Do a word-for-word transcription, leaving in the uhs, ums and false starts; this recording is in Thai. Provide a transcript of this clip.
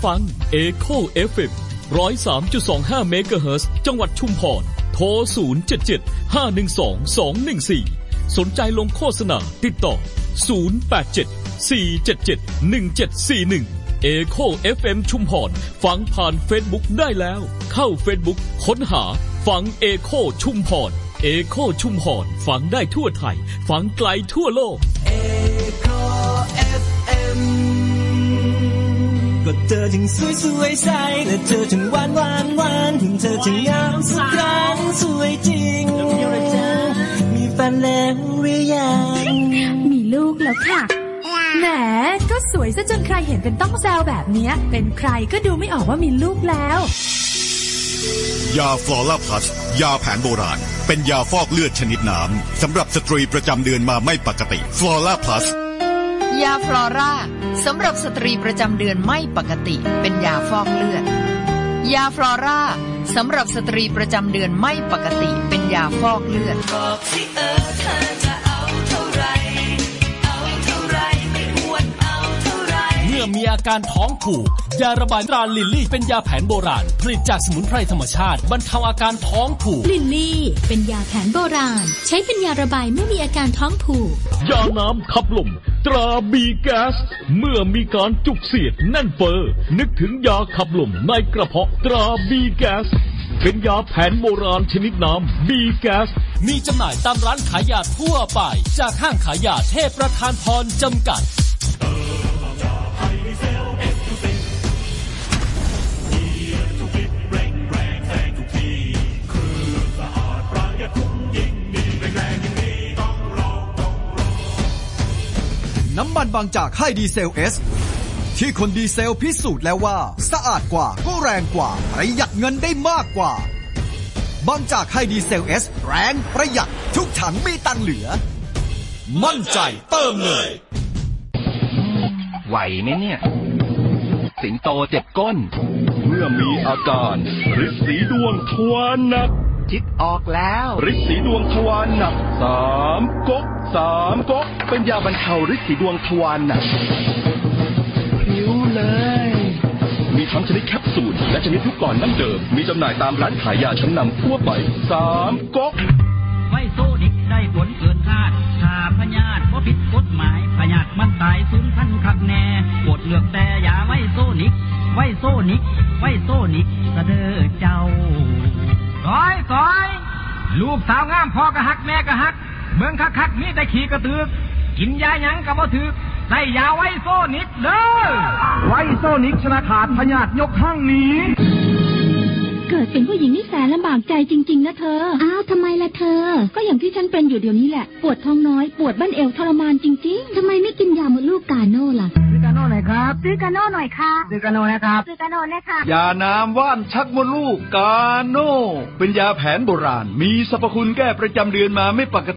ฟัง Echo เอฟ เอ็ม หนึ่งศูนย์สามจุดสองห้า เมกะเฮิรตซ์จังหวัดชุมพรโทรศูนย์ เจ็ด เจ็ด ห้า หนึ่ง สอง สอง หนึ่ง สี่สนใจลงโฆษณาติดต่อศูนย์ แปด เจ็ด สี่ เจ็ด เจ็ด หนึ่ง เจ็ด สี่ หนึ่ง Echo เอฟ เอ็ม ชุมพรฟังผ่าน Facebook ได้แล้วเข้า Facebook ค้นหาฟัง Echo ชุมพร Echo ชุมพรฟังได้ทั่วไทยฟังไกลทั่วโลก Echo เอฟ เอ็ม ก็เธอจึงสวยสวยใสและเธอจึงหวานหวานหวานถึงเธอจึงงามสักครั้งสวยจริงมีแฟนแล้วหรือยังมีลูกแล้วค่ะแหมก็สวยซะจนใครเห็นเป็นต้องแซวแบบนี้เป็นใครก็ดูไม่ออกว่ามีลูกแล้วยาฟลอร่าพลัสยาแผนโบราณเป็นยาฟอกเลือดชนิดน้ำสำหรับสตรีประจำเดือนมาไม่ปกติฟลอร่าพลัสยาฟลอร่าสำหรับสตรีประจำเดือนไม่ปกติเป็นยาฟอกเลือดยาฟลอร่าสำหรับสตรีประจำเดือนไม่ปกติเป็นยาฟอกเลือดบอกสิเออเธอจะเอาเท่าไรเอาเท่าไรไม่อ้วนเอาเท่าไรเมื่อมีอาการท้องผูกยาระบายตราลิลลี่เป็นยาแผนโบราณผลิตจากสมุนไพรธรรมชาติบรรเทาอาการท้องผูกลิลลี่เป็นยาแผนโบราณใช้เป็นยาระบายเมื่อมีอาการท้องผูกยาน้ำขับลมตราบีแก๊สเมื่อมีการจุกเสียดแน่นเฟ้อนึกถึงยาขับลมในกระเพาะตราบีแก๊สเป็นยาแผนโบราณชนิดน้ำบีแก๊สมีจำหน่ายตามร้านขายยาทั่วไปจากห้างขายยาเทพประธานพรจำกัดน้ำมันบางจากให้ดีเซลเอสที่คนดีเซลพิสูจน์แล้วว่าสะอาดกว่าก็แรงกว่าประหยัดเงินได้มากกว่าบางจากให้ดีเซลเอสแรงประหยัดทุกถังมีตังเหลือมั่นใจเติมเลยไหวไหมเนี่ยสิงโตเจ็บก้นเมื่อมีอาการฤทธิ์สีดวงทวารหนักคิดออกแล้วฤทธิ์สีดวงทวารหนักสามก๊กสามก๊กเป็นยาบรรเทาฤทธิ์สีดวงทวารหนักผิวเลยมีทั้งชนิดแคปซูลและชนิดลูกกลอนดั้งเดิมมีจำหน่ายตามร้านขายยาชั้นนำทั่วไปสามก๊กไวโซนิกได้ผลเกินคาดถ้าพยาธิบ่ผิดกฎหมายพยาธิมันตายสูญพันธุ์คักแน่โปรดเลือกแต่ยาไวโซนิกไวโซนิกไวโซนิกเสด็จเจ้าซอยซอยลูกสาวงามพ่อกะฮักแม่กะฮักเมืองคักคักมีแต่ขี้กระตือกกินยาหยังกะบ่ถึกใส่ยาไวโซนิกเด้อไวโซนิกชนะขาดพยาธิยกห้างหนีเกิดเป็นผู้หญิงนี่แสนลำบากใจจริงๆนะเธออ้าวทำไมล่ะเธอก็อย่างที่ฉันเป็นอยู่เดี๋ยวนี้แหละปวดท้องน้อยปวดบั้นเอวทรมานจริงๆทำไมไม่กินยาหมดลูกกาโน่ล่ะซื้อกาโน่หน่อยครับซื้อกาโน่หน่อยค่ะซื้อกาโน่นะครับซื้อกาโน่นะคะยาน้ำว่านชักมดลูกกาโน่เป็นยาแผนโบราณมีสรรพคุณแก้ประจำเดือนมาไม่ปกติ